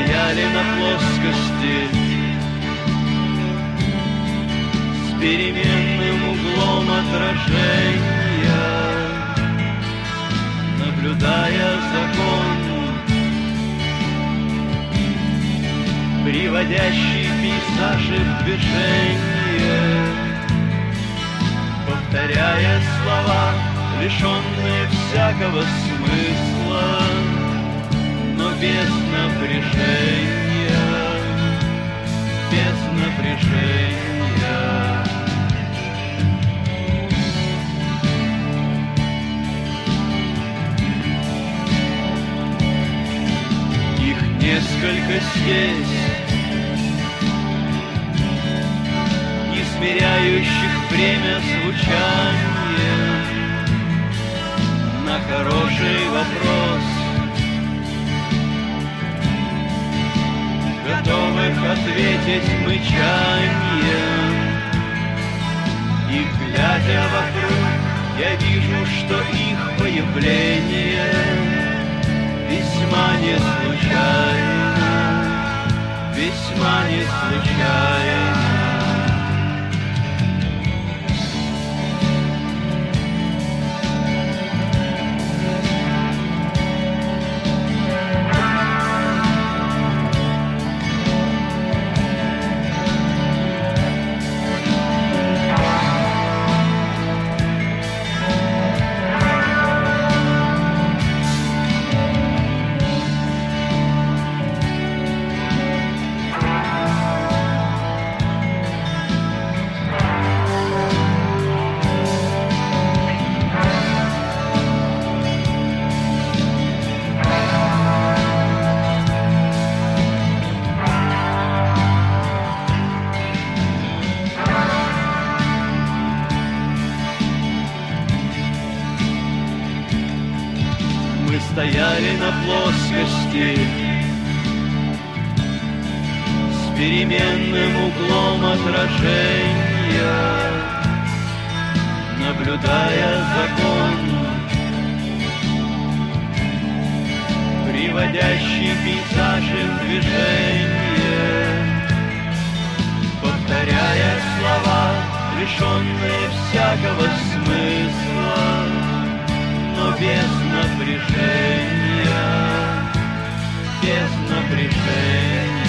стояли на плоскости с переменным углом отражения, наблюдая закон, приводящий пейзажи в движение, повторяя слова, лишенные всякого смысла, но без напряжения, без напряжения. Их несколько здесь, измеряющих время звучанием на хороший вопрос, готовых ответить мычанием. И глядя вокруг, я вижу, что их появление весьма не случайно, весьма не случайно. Мы стояли на плоскости с переменным углом отражения, наблюдая закон, приводящий пейзажи в движение, повторяя слова, лишенные всякого смысла, но без напряжения, без напряжения.